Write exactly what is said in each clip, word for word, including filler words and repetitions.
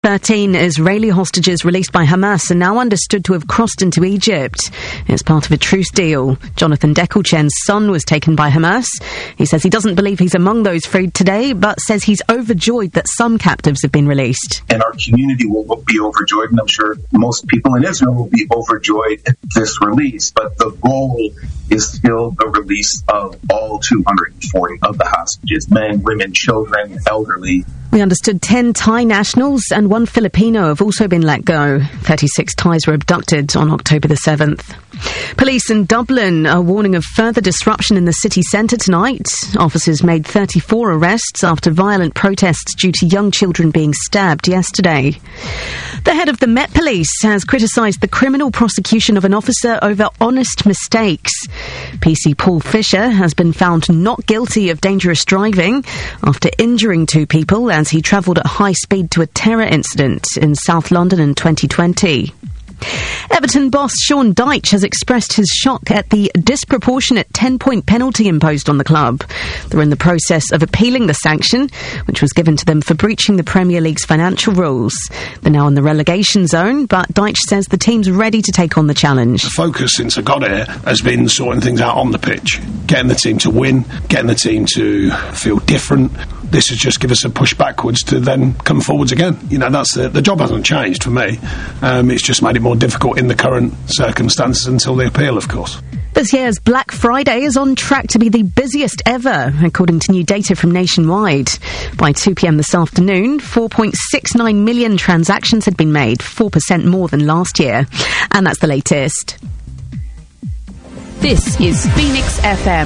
Thirteen Israeli hostages released by Hamas are now understood to have crossed into Egypt. It's part of a truce deal. Jonathan Dekelchen's son was taken by Hamas. He says he doesn't believe he's among those freed today, but says he's overjoyed that some captives have been released. And our community will be overjoyed, and I'm sure most people in Israel will be overjoyed at this release. But the goal is still the release of all two hundred forty of the hostages, men, women, children, elderly. We understood ten Thai nationals and one Filipino have also been let go. thirty-six Thais were abducted on October the seventh. Police in Dublin are warning of further disruption in the city centre tonight. Officers made thirty-four arrests after violent protests due to young children being stabbed yesterday. The head of the Met Police has criticised the criminal prosecution of an officer over honest mistakes. P C Paul Fisher has been found not guilty of dangerous driving after injuring two people as he travelled at high speed to a terror incident in South London in twenty twenty. Everton boss Sean Dyche has expressed his shock at the disproportionate ten-point penalty imposed on the club. They're in the process of appealing the sanction, which was given to them for breaching the Premier League's financial rules. They're now in the relegation zone, but Dyche says the team's ready to take on the challenge. The focus since I got here has been sorting things out on the pitch, getting the team to win, getting the team to feel different. This has just given us a push backwards to then come forwards again. You know, that's the, the job hasn't changed for me. Um, it's just made it more difficult in the current circumstances until the appeal, of course. This year's Black Friday is on track to be the busiest ever, according to new data from Nationwide. By two p.m. this afternoon, four point six nine million transactions had been made, four percent more than last year. And that's the latest. This is Phoenix F M.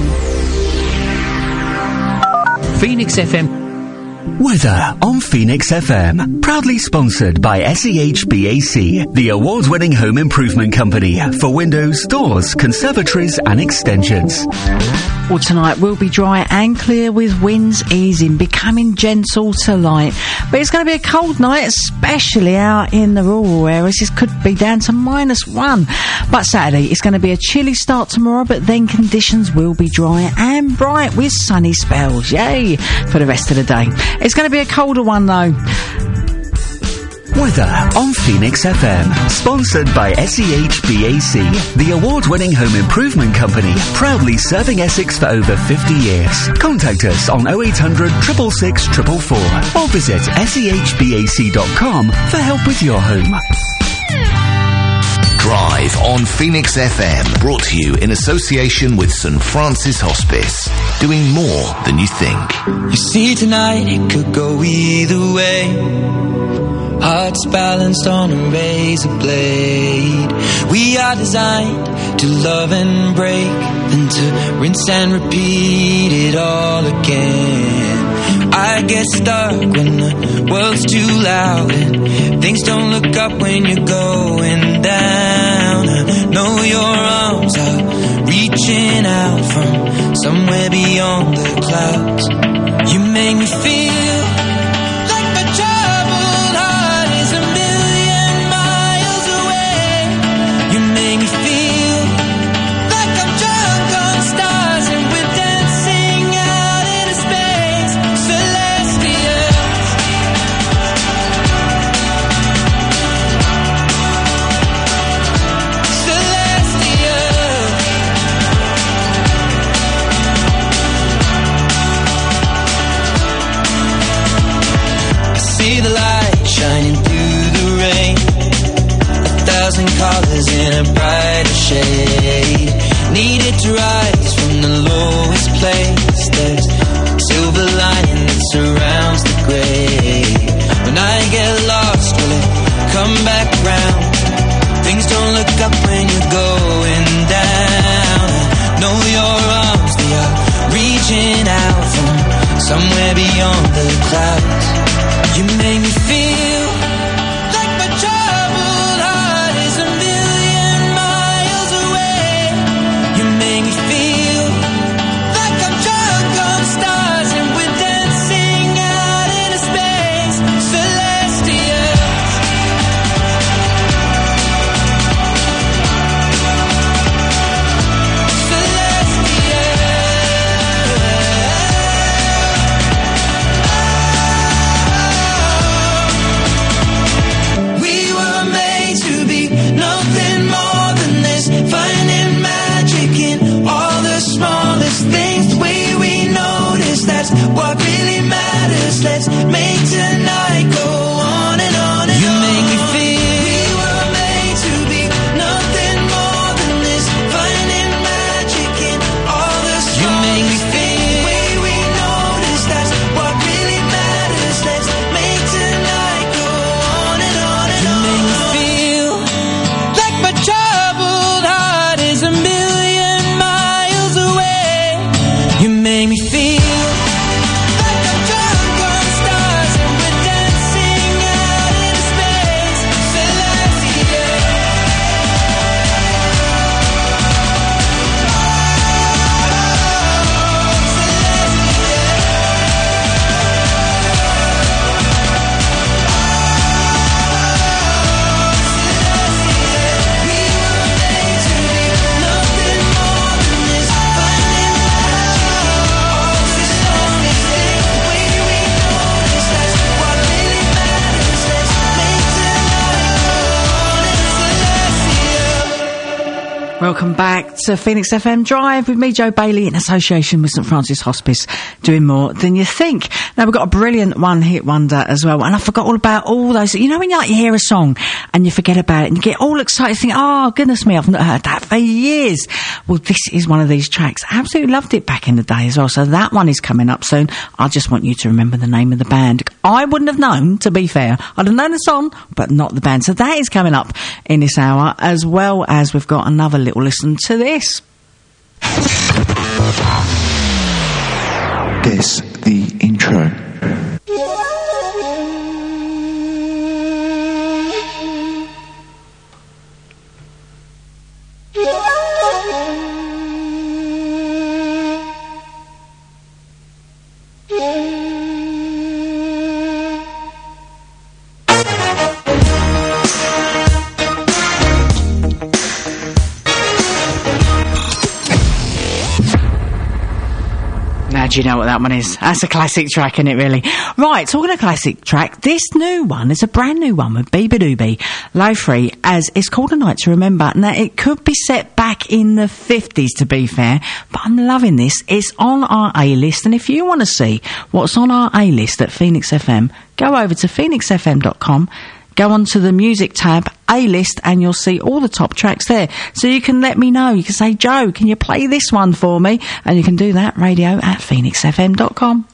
Phoenix F M. Weather on Phoenix F M. Proudly sponsored by S E H B A C, the award-winning home improvement company for windows, doors, conservatories and extensions. Well, tonight will be dry and clear with winds easing, becoming gentle to light. But it's going to be a cold night, especially out in the rural areas. This could be down to minus one. But Saturday, it's going to be a chilly start tomorrow, but then conditions will be dry and bright with sunny spells. Yay! For the rest of the day. It's going to be a colder one, though. Weather on Phoenix F M. Sponsored by S E H B A C, the award-winning home improvement company, proudly serving Essex for over fifty years. Contact us on oh eight hundred, six six six, four four four or visit S E H B A C dot com for help with your home. Drive on Phoenix F M, brought to you in association with St Francis Hospice, doing more than you think. You see, tonight it could go either way. Hearts balanced on a razor blade. We are designed to love and break, then to rinse and repeat it all again. I get stuck when the world's too loud and things don't look up when you're going down. I know your arms are reaching out from somewhere beyond the clouds. You make me feel like my troubled heart is a million miles away. You make me feel like I'm drunk on stars and we're dancing out into space, celestial. See the light shining through the rain, a thousand colors in a brighter shade. Needed to rise from the lowest place. There's silver lining that surrounds the gray. When I get lost, will it come back round? Things don't look up when you're going down. I know your arms, they are reaching out from somewhere beyond the clouds. You make me feel like my troubled heart is a million miles away. You make me feel like I'm drunk on stars and we're dancing out into space, celestial. Celestial. Welcome back to Phoenix F M Drive with me, Joe Bailey, in association with St Francis Hospice, doing more than you think. Now, we've got a brilliant one-hit wonder as well, and I forgot all about all those. You know when you, like, you hear a song and you forget about it and you get all excited, think, oh, goodness me, I've not heard that for years. Well, this is one of these tracks. I absolutely loved it back in the day as well, so that one is coming up soon. I just want you to remember the name of the band. I wouldn't have known, to be fair. I'd have known the song, but not the band. So that is coming up in this hour, as well as we've got another little listen to this. This, the intro. Do you know what that one is? That's a classic track, isn't it, really? Right, talking of classic track, this new one is a brand new one with Beabadoobee, Low Free, as it's called A Night to Remember. Now, it could be set back in the fifties, to be fair, but I'm loving this. It's on our A-list, and if you want to see what's on our A-list at Phoenix F M, go over to phoenix f m dot com, go onto the music tab, A-list, and you'll see all the top tracks there. So you can let me know. You can say, Joe, can you play this one for me? And you can do that, radio at phoenix f m dot com.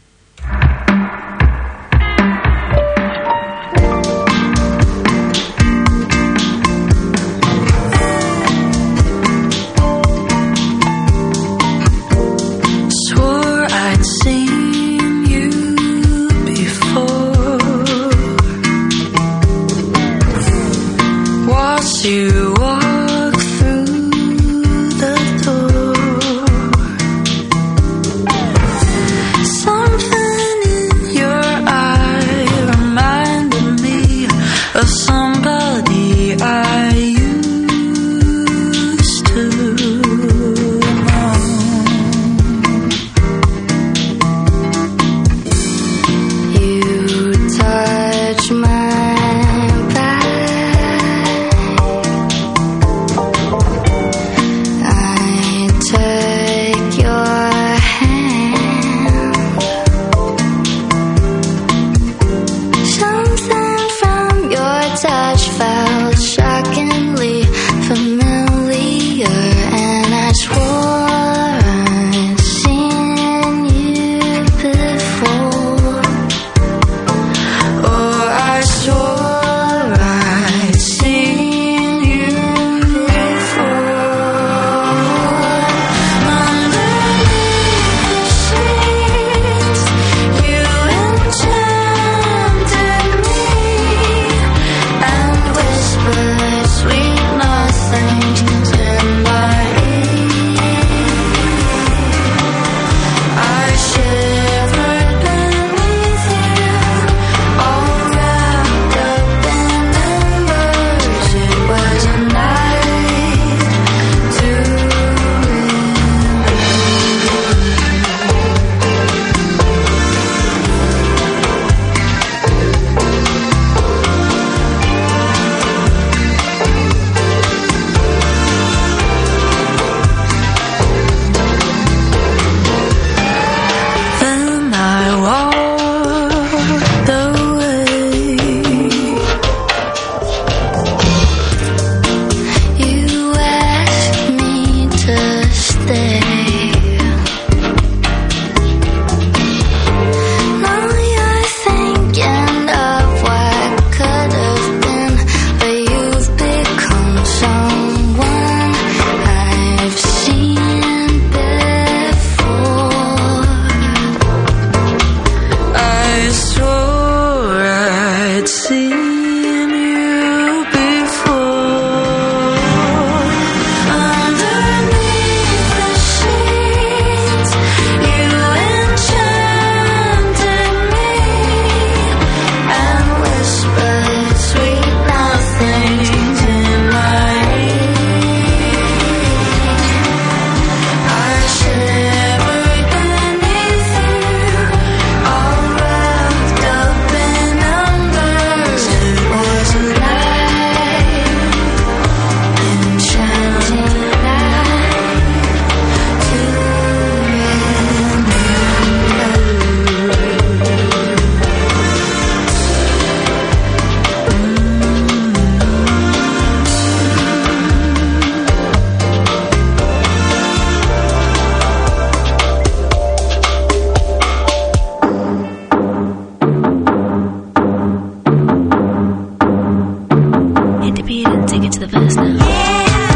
Swore I'd seen you before. Watched you walk through the door. Something in your eye reminded me of somebody I used to know. You touch my back Take it to the verse now.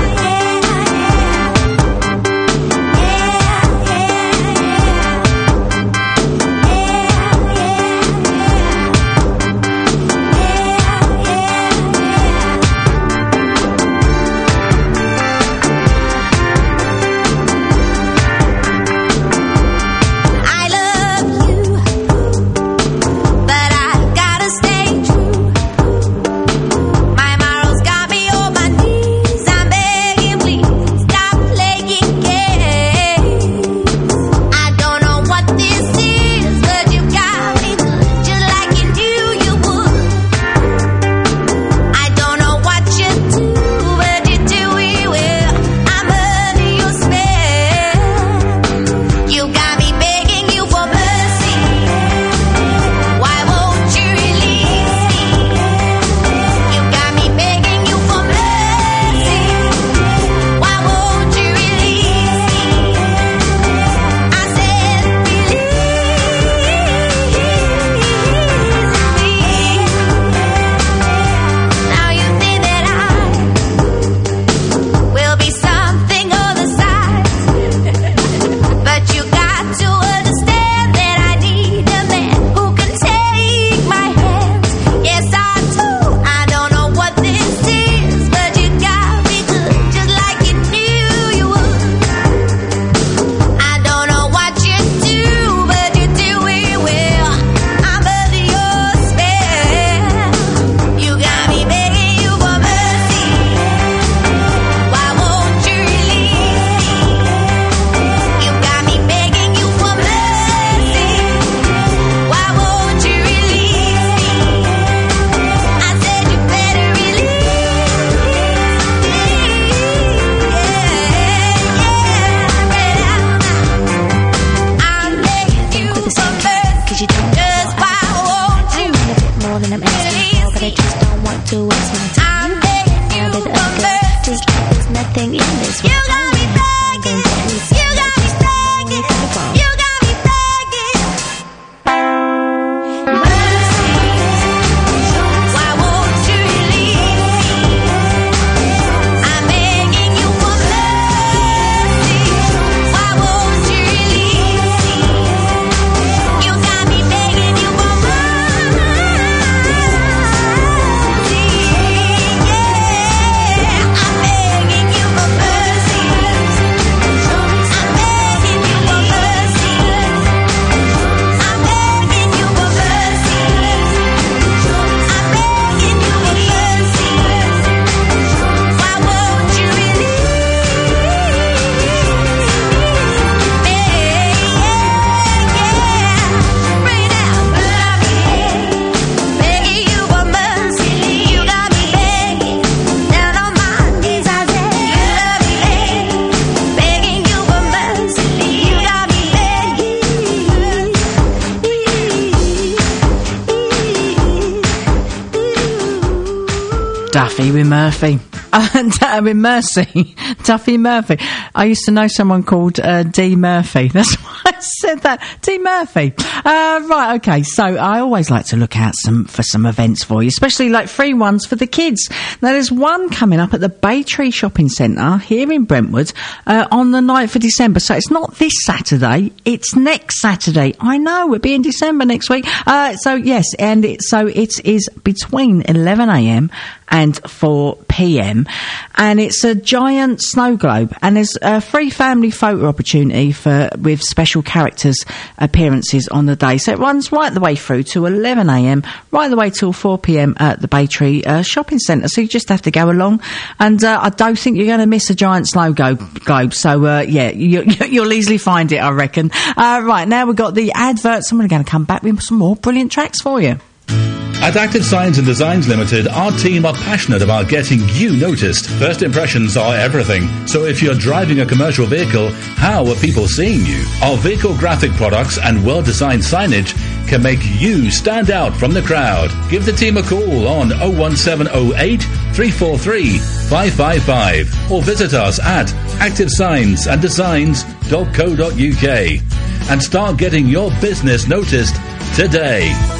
Duffy with Murphy. And uh, with Mercy. Duffy Murphy. I used to know someone called uh, D. Murphy. That's why I said that. D. Murphy. Uh, right, okay. So I always like to look out some for some events for you, especially like free ones for the kids. Now, there's one coming up at the Baytree Shopping Centre here in Brentwood uh, on the ninth of December. So it's not this Saturday, it's next Saturday. I know, we'll be in December next week. Uh, so, yes, and it, so it is between eleven a m and four p m and it's a giant snow globe, and there's a free family photo opportunity for with special characters appearances on the day. So it runs right the way through to eleven a m, right the way till four p m at the Baytree uh, Shopping Centre. So you just have to go along, and uh, I don't think you're going to miss a giant snow go- globe. So uh, yeah, you, you'll easily find it, I reckon. Uh, right, now we've got the adverts, and we're going to come back with some more brilliant tracks for you. At Active Signs and Designs Limited, our team are passionate about getting you noticed. First impressions are everything. So if you're driving a commercial vehicle, how are people seeing you? Our vehicle graphic products and well-designed signage can make you stand out from the crowd. Give the team a call on oh one seven oh eight, three four three, five five five or visit us at active signs and designs dot co dot uk and start getting your business noticed today.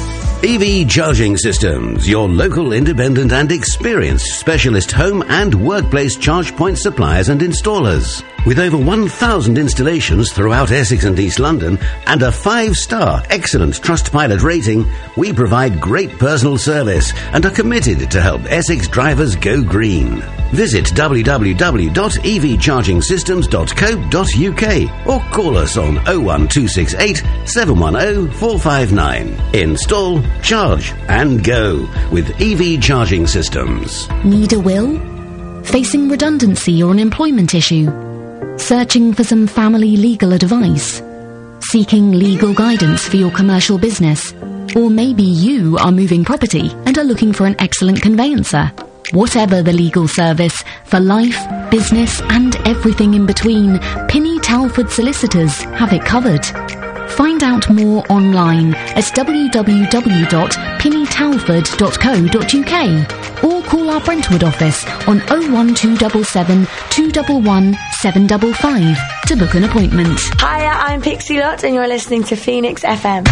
E V Charging Systems, your local independent and experienced specialist home and workplace charge point suppliers and installers. With over one thousand installations throughout Essex and East London and a five-star excellent Trustpilot rating, we provide great personal service and are committed to help Essex drivers go green. Visit w w w dot e v charging systems dot co dot u k or call us on oh one two six eight, seven one oh, four five nine. Install, charge and go with E V Charging Systems. Need a will? Facing redundancy or an employment issue? Searching for some family legal advice? Seeking legal guidance for your commercial business? Or maybe you are moving property and are looking for an excellent conveyancer? Whatever the legal service, for life, business and everything in between, Pinny Talford Solicitors have it covered. Find out more online at w w w dot pinny talford dot co dot u k or call our Brentwood office on oh one two seven seven, two one one, seven five five to book an appointment. Hiya, I'm Pixie Lott and you're listening to Phoenix F M.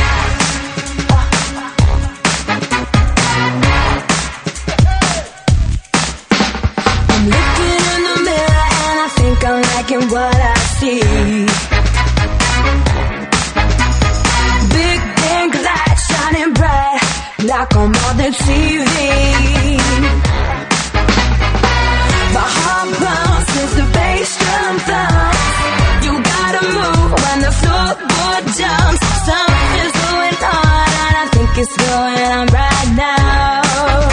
I'm looking in the mirror and I think I'm liking what I see. Like I'm on the T V. The heart bounces, the bass drum thumps. You gotta move when the floorboard jumps. Something's going on and I think it's going on right now.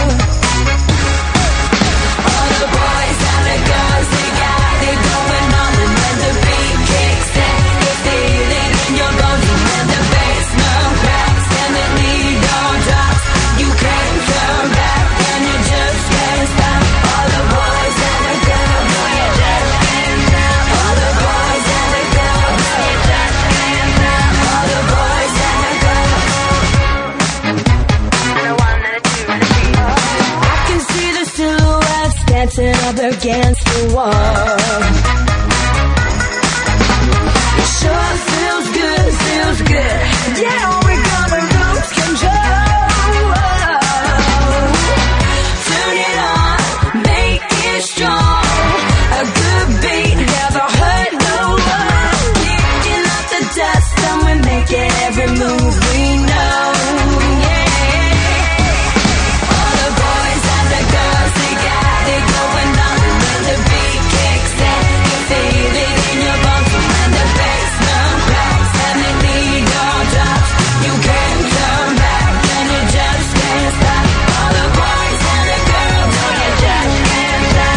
All the boys and the girls, they got it going on. And when the beat kicks in, you feel it in your bones. And when the bass drum cracks and the lead don't drop, you can't turn back and you just can't stop. All the boys and the girls, no, you just can't stop. All the boys and the girls, no, you just can't stop. All the boys and the girls. And a one and a two and a three. I can see the silhouettes dancing up against the wall. It sure feels good, feels good. Yeah, we're gonna lose control. Strong, a good beat never hurt no one. Kicking up the dust and we're making every move we know. Yeah. All the boys and the girls, they got it going on. And when the beat kicks in, you feel it in your bones. And when the bass drum cracks and the lead all drops, you can't turn back and you just can't stop. All the boys and the girls, no, you just can't stop.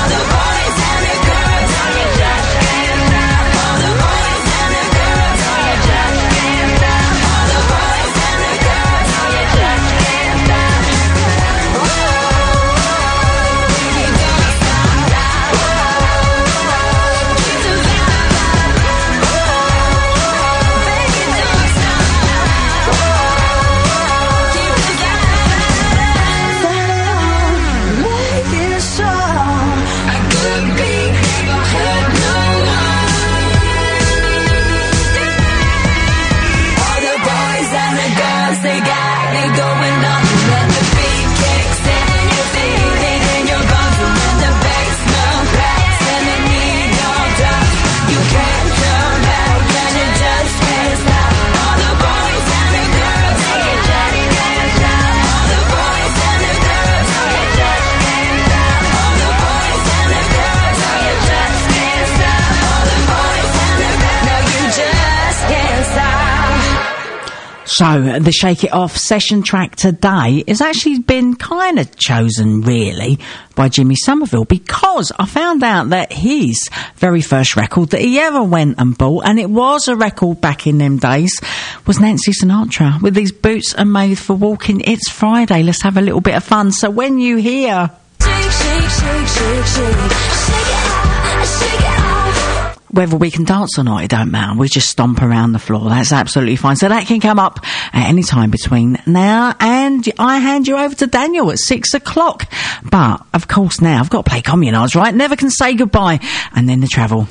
So, the Shake It Off session track today has actually been kind of chosen, really, by Jimmy Somerville, because I found out that his very first record that he ever went and bought, and it was a record back in them days, was Nancy Sinatra, with These Boots Are Made for Walking. It's Friday, let's have a little bit of fun. So when you hear... Shake, shake, shake, shake, shake, shake it off, shake it off. Whether we can dance or not, it don't matter. We just stomp around the floor. That's absolutely fine. So that can come up at any time between now and I hand you over to Daniel at six o'clock. But, of course, now I've got to play Communards, right? Never Can Say Goodbye. And then the travel.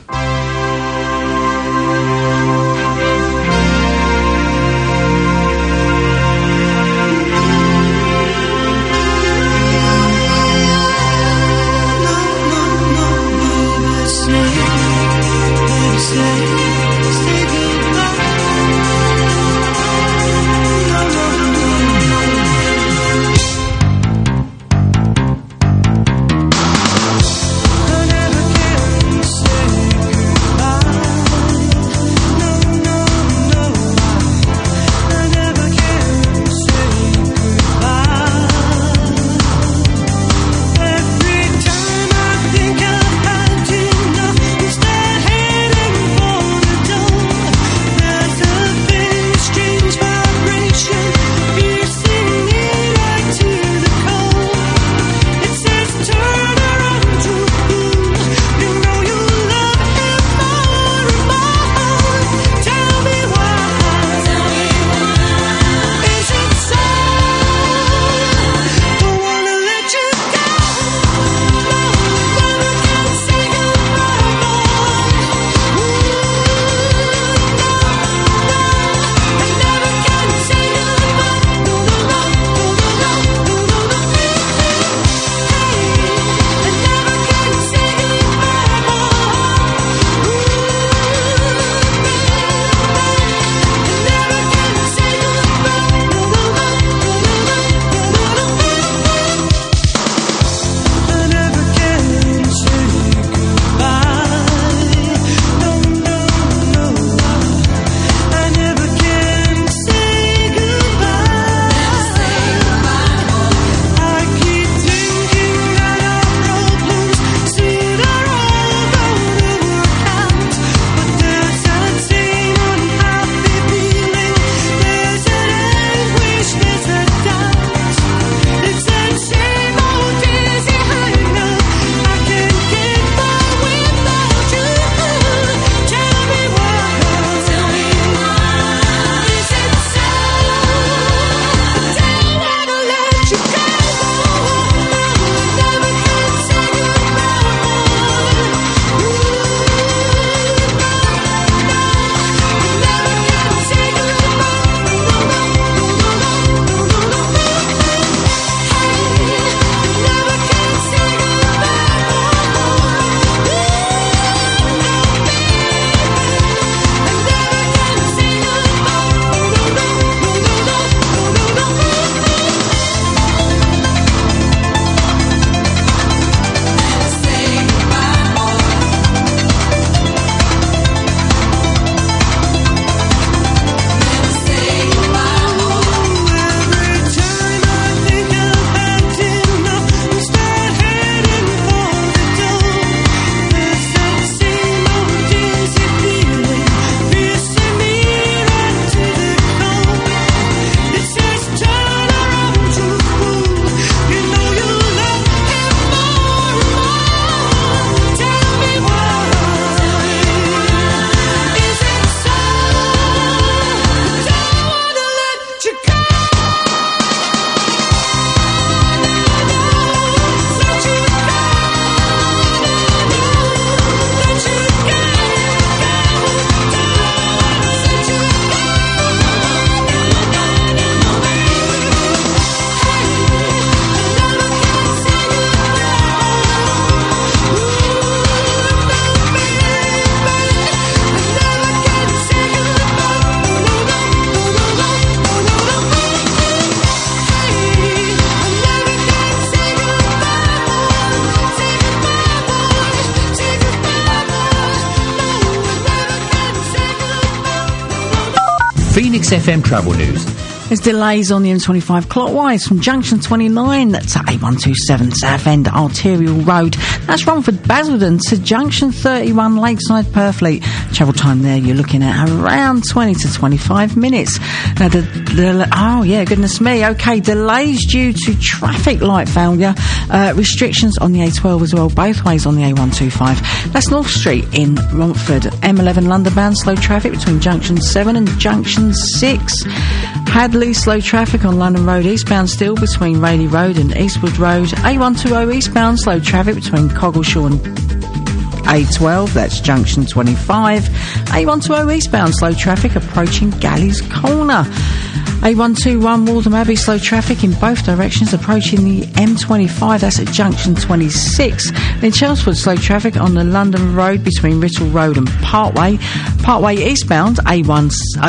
Phoenix F M Travel News. There's delays on the M twenty-five clockwise from junction twenty-nine to A one twenty-seven Southend Arterial Road. That's Romford Basildon to junction thirty-one Lakeside Purfleet. Travel time there you're looking at around twenty to twenty-five minutes. Now the, the oh yeah, goodness me. Okay, delays due to traffic light failure. Uh, restrictions on the A twelve as well, both ways on the A one twenty-five. That's North Street in Romford. M eleven London bound slow traffic between junction seven and junction six. Hadley, slow traffic on London Road eastbound still between Rayleigh Road and Eastwood Road. A one twenty eastbound, slow traffic between Coggleshaw and A twelve, that's junction twenty-five. A one twenty eastbound, slow traffic approaching Galleys Corner. A one twenty-one Waltham Abbey, slow traffic in both directions approaching the M twenty-five, that's at junction twenty-six. Then Chelmsford, slow traffic on the London Road between Writtle Road and Parkway. Parkway eastbound, A one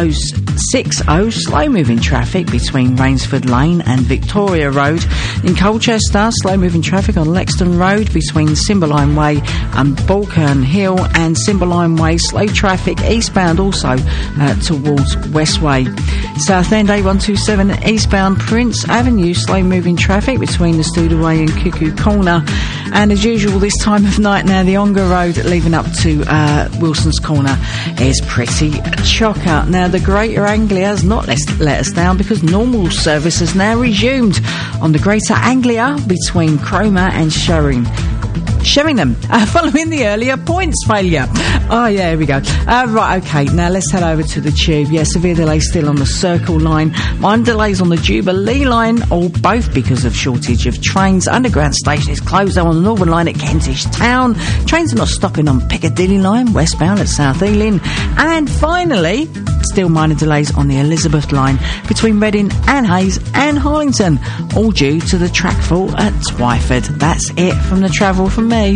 sixty, slow moving traffic between Rainsford Lane and Victoria Road. In Colchester, slow moving traffic on Lexton Road between Cymbeline Way and Balkern Hill, and Cymbeline Way, slow traffic eastbound also uh, towards Westway. Southend, A one twenty-seven eastbound Prince Avenue, slow moving traffic between the Studaway and Cuckoo Corner. And as usual this time of night now, the Ongar Road leading up to uh, Wilson's Corner is pretty chocker. Now the Greater Anglia has not let, let us down, because normal service has now resumed on the Greater Anglia between Cromer and Shering. Sheringham, uh, following the earlier points failure. Oh, yeah, here we go. Uh, right, OK, now let's head over to the Tube. Yeah, severe delays still on the Circle line. Minor delays on the Jubilee line, all both because of shortage of trains. Underground station is closed though on the Northern line at Kentish Town. Trains are not stopping on Piccadilly line, westbound at South Ealing. And finally, still minor delays on the Elizabeth line between Reading and Hayes and Harlington, all due to the track fall at Twyford. That's it from the travel from me.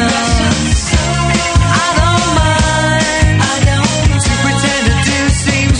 Seems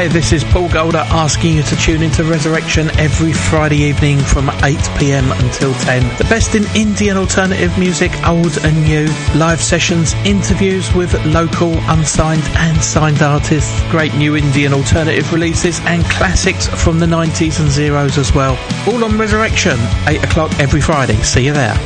Hi, this is Paul Golder asking you to tune into Resurrection every Friday evening from eight p m until ten. The best in indie and alternative music, old and new, live sessions, interviews with local, unsigned and signed artists, great new indie and alternative releases, and classics from the nineties and zeros as well. All on Resurrection, eight o'clock every Friday. See you there.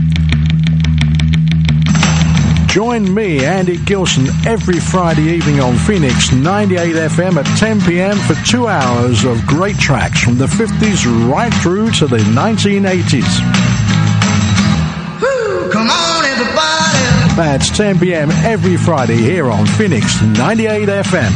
Join me, Andy Gilson, every Friday evening on Phoenix ninety-eight F M at ten p m for two hours of great tracks from the fifties right through to the nineteen eighties. Woo, come on, everybody. That's ten p m every Friday here on Phoenix ninety-eight F M.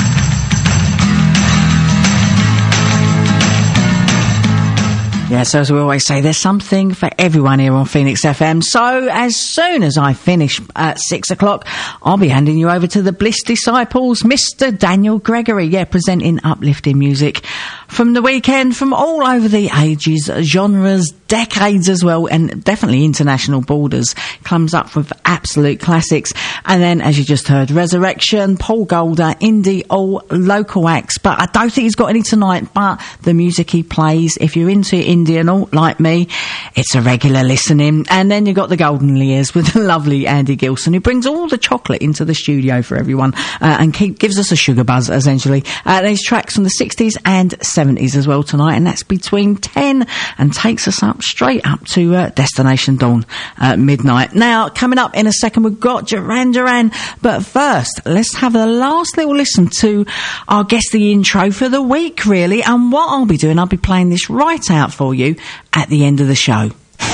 Yes, as we always say, there's something for everyone here on Phoenix F M. So, as soon as I finish at six o'clock, I'll be handing you over to the Bliss Disciples, Mister Daniel Gregory, yeah, presenting uplifting music from the weekend, from all over the ages, genres, decades as well, and definitely international borders. Comes up with absolute classics. And then, as you just heard, Resurrection, Paul Golder, indie, all local acts. But I don't think he's got any tonight, but the music he plays, if you're into indie and all, like me, it's a regular listening. And then you've got the Golden Years with the lovely Andy Gilson, who brings all the chocolate into the studio for everyone, uh, and keep, gives us a sugar buzz, essentially. Uh, there's tracks from the sixties and seventies as well tonight, and that's between ten and takes us up straight up to uh, Destination Dawn, uh, midnight. Now, coming up in a second, we've got Duran Duran, but first, let's have a last little listen to our Guess the Intro for the week, really. And what I'll be doing, I'll be playing this right out for you at the end of the show.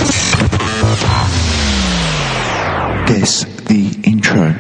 Guess the Intro.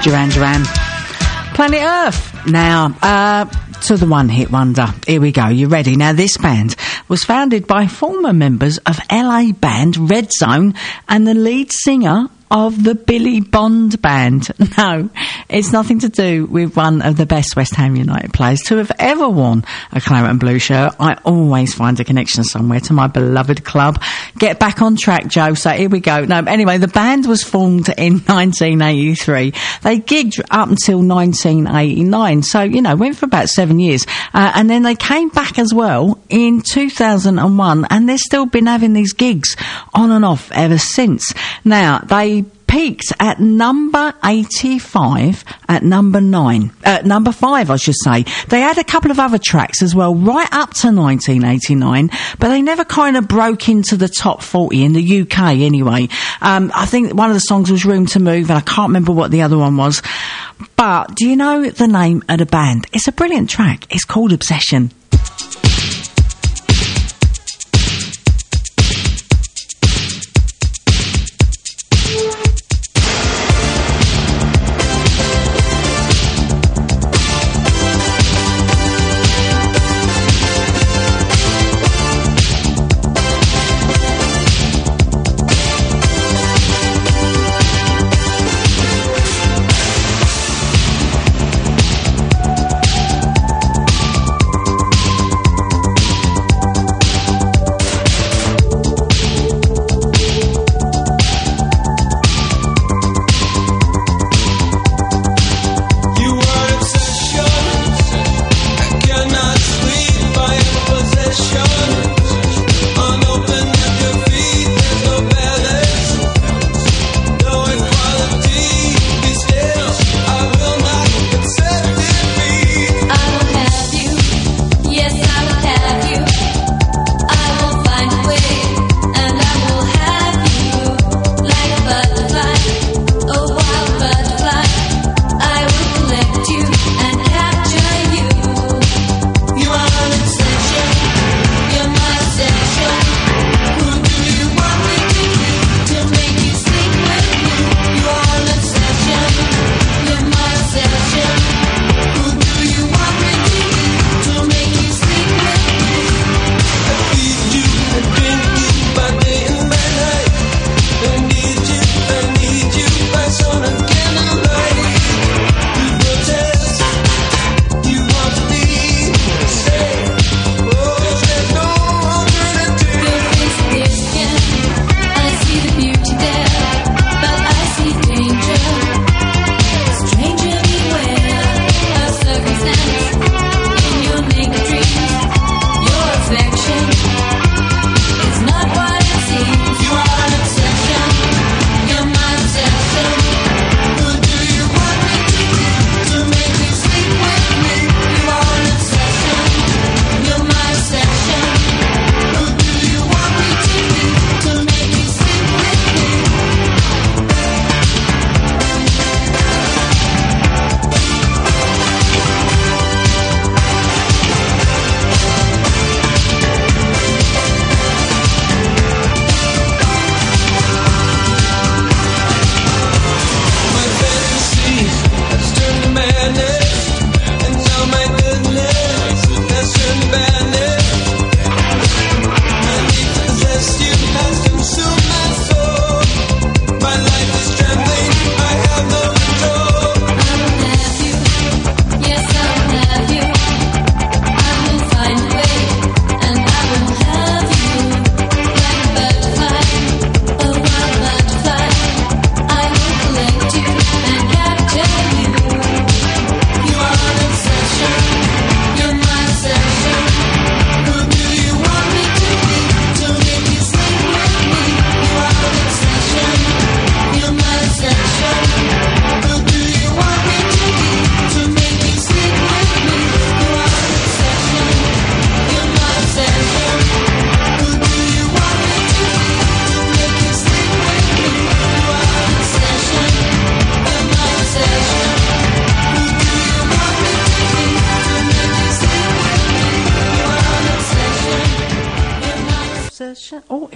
Duran Duran. Planet Earth. Now, uh, to the one-hit wonder. Here we go. You ready? Now, this band was founded by former members of L A band Red Zone and the lead singer of the Billy Bond Band. No, it's nothing to do with one of the best West Ham United players to have ever worn a claret and blue shirt. I always find a connection somewhere to my beloved club. Get back on track, Joe. So here we go. No, anyway, the band was formed in nineteen eighty-three. They gigged up until nineteen eighty-nine. So, you know, went for about seven years. Uh, and then they came back as well in two thousand one, and they've still been having these gigs on and off ever since. Now, they peaked at number eighty-five at number nine. Uh, number five, I should say. They had a couple of other tracks as well, right up to nineteen eighty-nine, but they never kind of broke into the top forty in the U K anyway. Um, I think one of the songs was Room to Move, and I can't remember what the other one was. But do you know the name of the band? It's a brilliant track. It's called Obsession.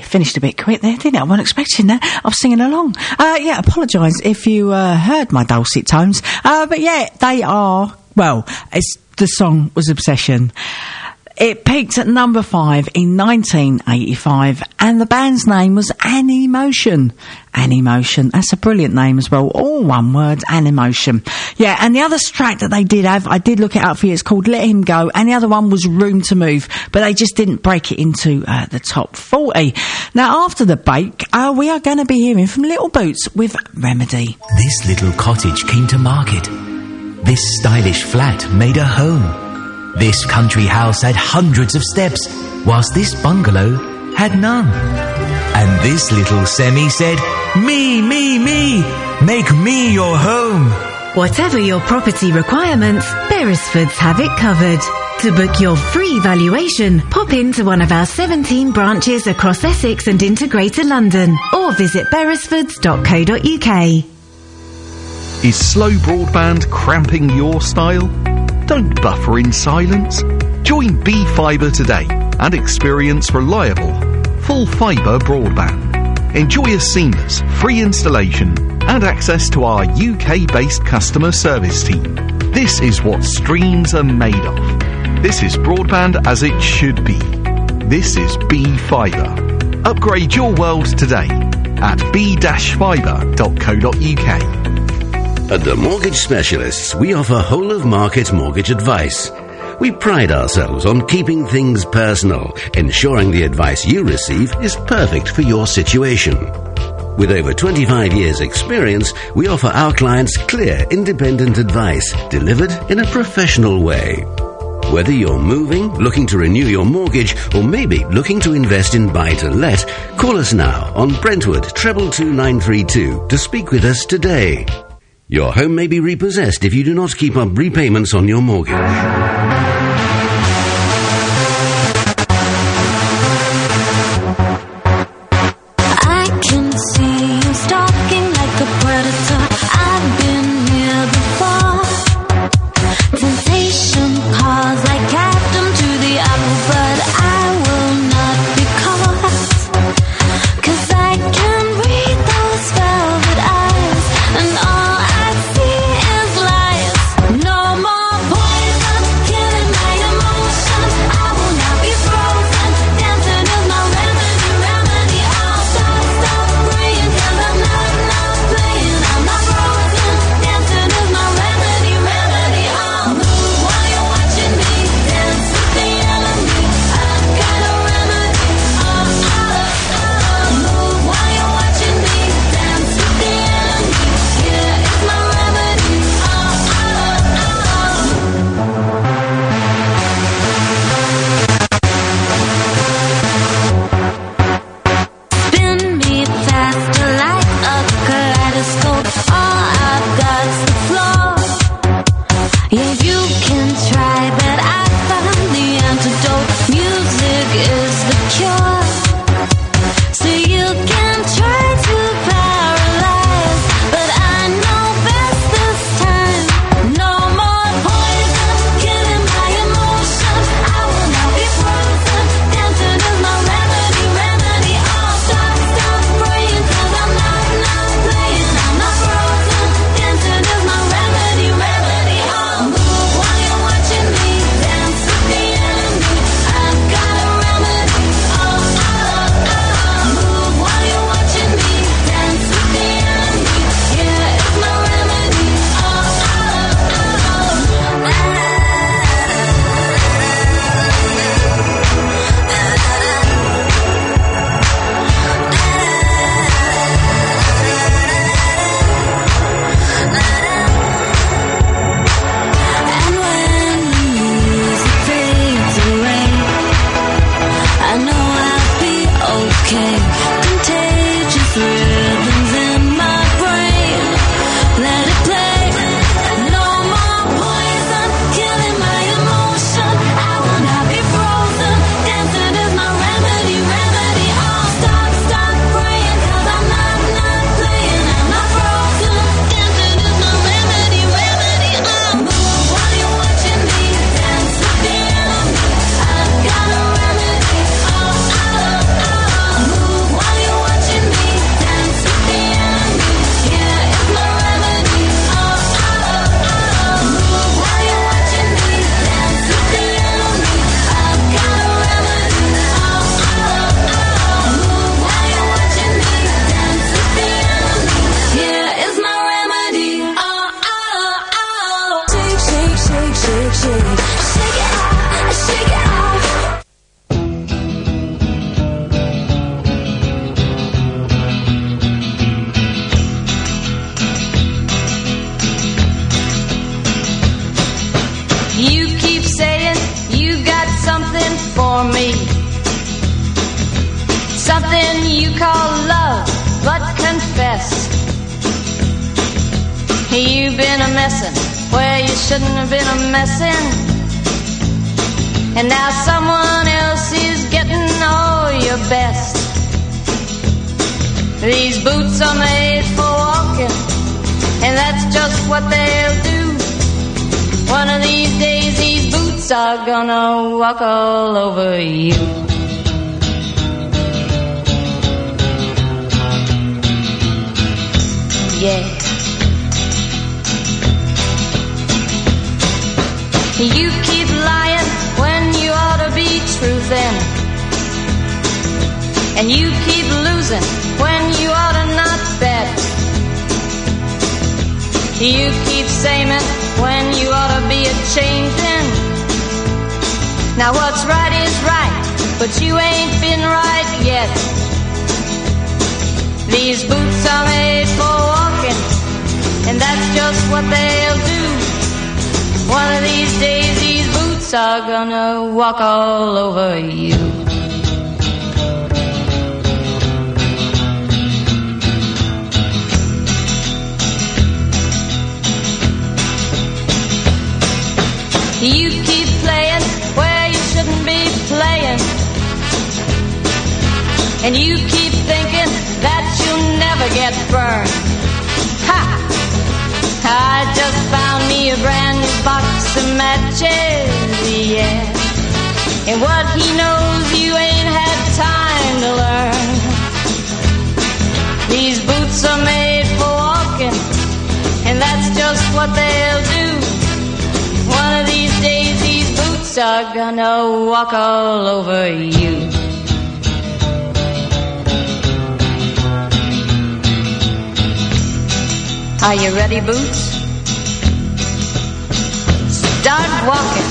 finished a bit quick there, didn't it? I wasn't expecting that. I was singing along. Uh, yeah, apologise if you uh, heard my dulcet tones. Uh, but yeah, they are, well, it's, the song was Obsession. It peaked at number five in nineteen eighty-five, and the band's name was Animotion. Animotion. That's a brilliant name as well. All one word, Animotion. Yeah, and the other track that they did have, I did look it up for you, it's called Let Him Go, and the other one was Room to Move, but they just didn't break it into uh, the top forty. Now, after the break, uh, we are going to be hearing from Little Boots with Remedy. This little cottage came to market. This stylish flat made a home. This country house had hundreds of steps, whilst this bungalow had none. And this little semi said, me, me, me, make me your home. Whatever your property requirements, Beresfords have it covered. To book your free valuation, pop into one of our seventeen branches across Essex and into Greater London, or visit beresfords dot co dot uk. Is slow broadband cramping your style? Don't buffer in silence. Join B Fibre today and experience reliable, full fibre broadband. Enjoy a seamless, free installation and access to our U K-based customer service team. This is what streams are made of. This is broadband as it should be. This is B Fibre. Upgrade your world today at b dash fibre dot co dot uk. At the Mortgage Specialists, we offer whole-of-market mortgage advice. We pride ourselves on keeping things personal, ensuring the advice you receive is perfect for your situation. With over twenty-five years' experience, we offer our clients clear, independent advice delivered in a professional way. Whether you're moving, looking to renew your mortgage, or maybe looking to invest in buy-to-let, call us now on Brentwood treble two nine three two to speak with us today. Your home may be repossessed if you do not keep up repayments on your mortgage. I can see you stalking like a predator. I've been here before. Temptation calls like captain to the apple, but I will not be caught. 'Cause I can read those velvet eyes, and all I see is lies. No more poison, killing my emotions. I will not be frozen. Dancing is my remedy, remedy. I'll stop, stop praying, 'cause I'm not, not playing. I'm not messing where you shouldn't have been a messing. And now someone else is getting all your best. These boots are made for walking, and that's just what they'll do. One of these days these boots are gonna walk all over you. Yeah. You keep lying when you ought to be truthing, and you keep losing when you ought to not bet. You keep saying when you ought to be a changing. Now what's right is right, but you ain't been right yet. These boots are made for walking, and that's just what they'll do. One of these days these boots are gonna walk all over you. You keep playing where you shouldn't be playing, and you keep thinking that you'll never get burned. Ha! I just found me a brand new box of matches, yeah. And what he knows you ain't had time to learn. These boots are made for walking, and that's just what they'll do. One of these days these boots are gonna walk all over you. Are you ready, Boots? Start walking.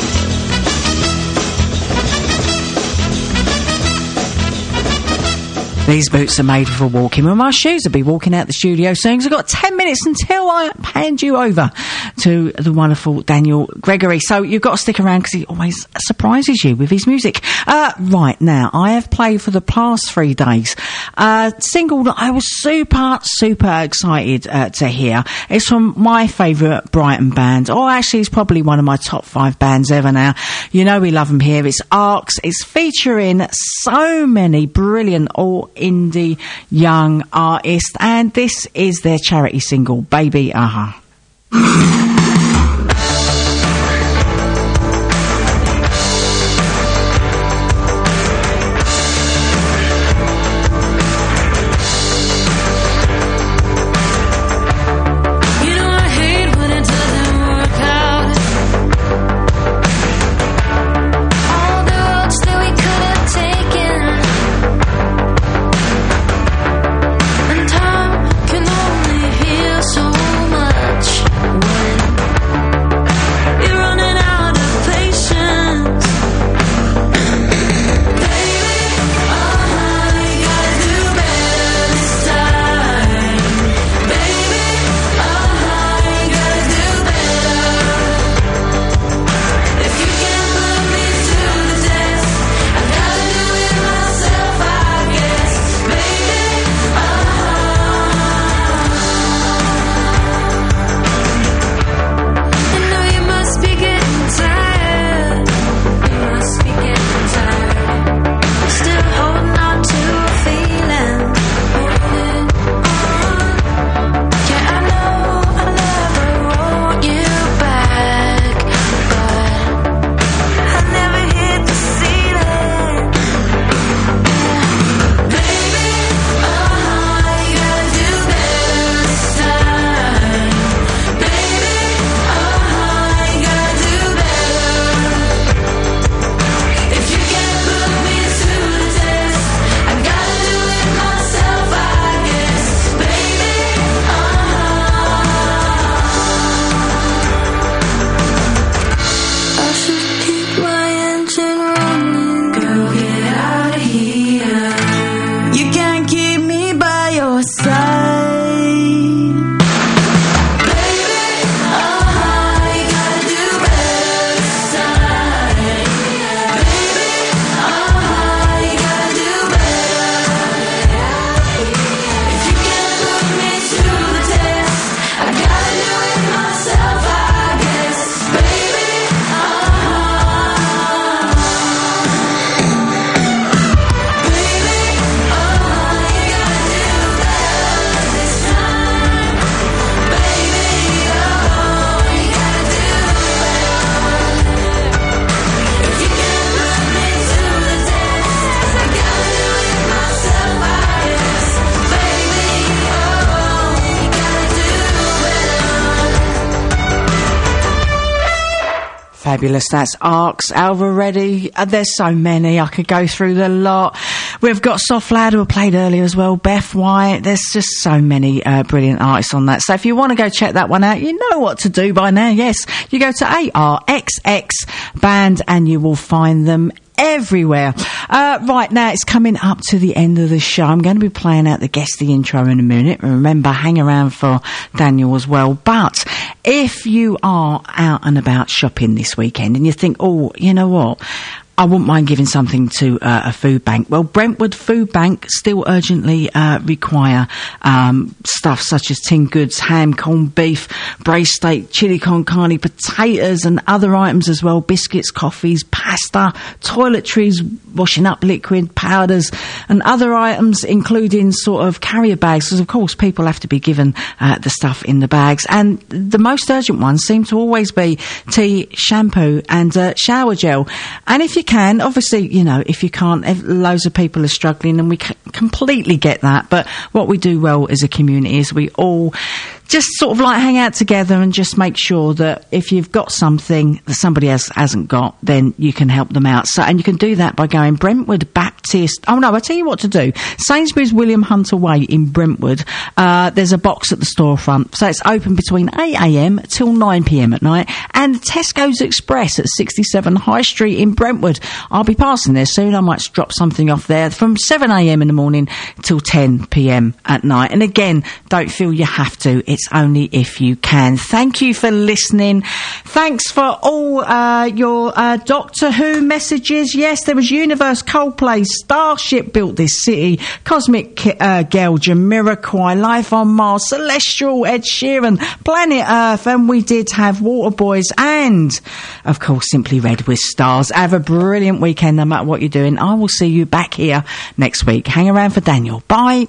These boots are made for walking. Well, my shoes will be walking out the studio soon, because I've got ten minutes until I hand you over to the wonderful Daniel Gregory. So you've got to stick around, because he always surprises you with his music. Uh, right, now, I have played for the past three days a single that I was super, super excited uh, to hear. It's from my favourite Brighton band. Oh, actually, it's probably one of my top five bands ever now. You know we love them here. It's Arcs. It's featuring so many brilliant all indie young artists, and this is their charity single, Baby Aha. And time can only heal so much. When fabulous. That's Arcs, Alvaretti. Uh, there's so many. I could go through the lot. We've got Soft Lad, who played earlier as well, Beth White. There's just so many uh, brilliant artists on that. So if you want to go check that one out, you know what to do by now. Yes, you go to A R X X Band and you will find them everywhere. Uh, right, now it's coming up to the end of the show. I'm going to be playing out the Guess the Intro in a minute. Remember, hang around for Daniel as well. But if you are out and about shopping this weekend and you think, oh, you know what, I wouldn't mind giving something to uh, a food bank. Well, Brentwood Food Bank still urgently uh, require um, stuff such as tin goods, ham, corned beef, braised steak, chili con carne, potatoes and other items as well, biscuits, coffees, pasta, toiletries, washing up liquid, powders and other items, including sort of carrier bags, because of course people have to be given uh, the stuff in the bags. And the most urgent ones seem to always be tea, shampoo and uh, shower gel. And if you can, obviously, you know, if you can't, if loads of people are struggling, and we c- completely get that. But what we do well as a community is we all just sort of like hang out together and just make sure that if you've got something that somebody else hasn't got, then you can help them out. So, and you can do that by going Brentwood Baptist. Oh no, I'll tell you what to do. Sainsbury's William Hunter Way in Brentwood. Uh, there's a box at the storefront. So it's open between eight a.m. till nine p.m. at night. And Tesco's Express at sixty-seven High Street in Brentwood. I'll be passing there soon. I might drop something off there from seven a.m. in the morning till ten p.m. at night. And again, don't feel you have to. It's only if you can. Thank you for listening. Thanks for all uh, your uh, Doctor Who messages. Yes, there was Universe, Coldplay, Starship Built This City, Cosmic uh, Girl, Jamiroquai, Life on Mars, Celestial, Ed Sheeran, Planet Earth, and we did have Waterboys and, of course, Simply Red with Stars. Have a brilliant weekend no matter what you're doing. I will see you back here next week. Hang around for Daniel. Bye.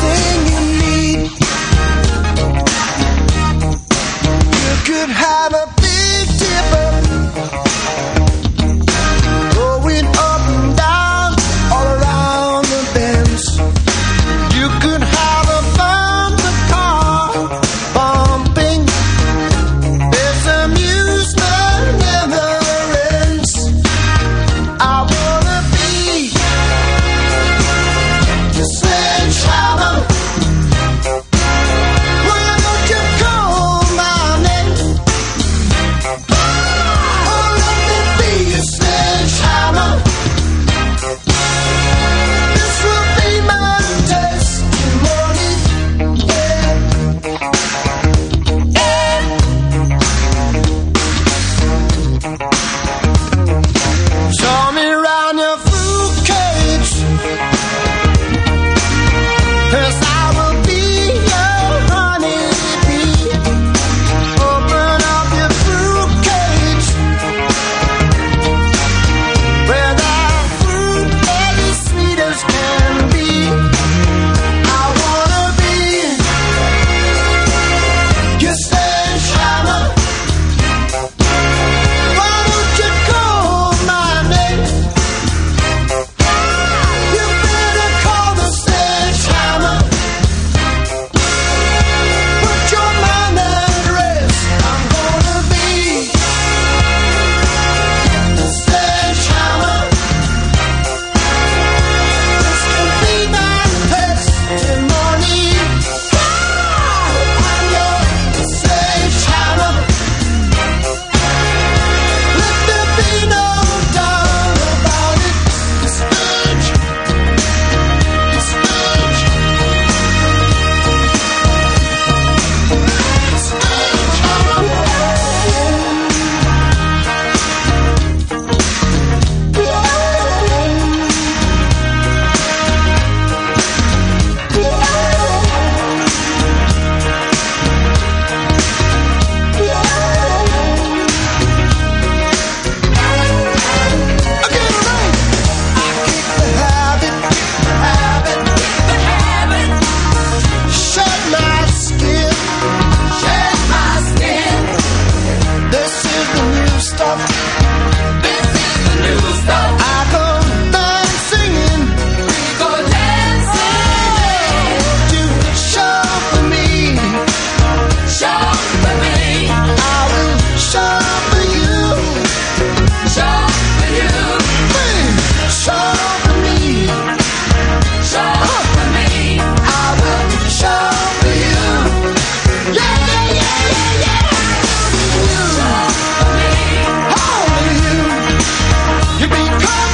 Have a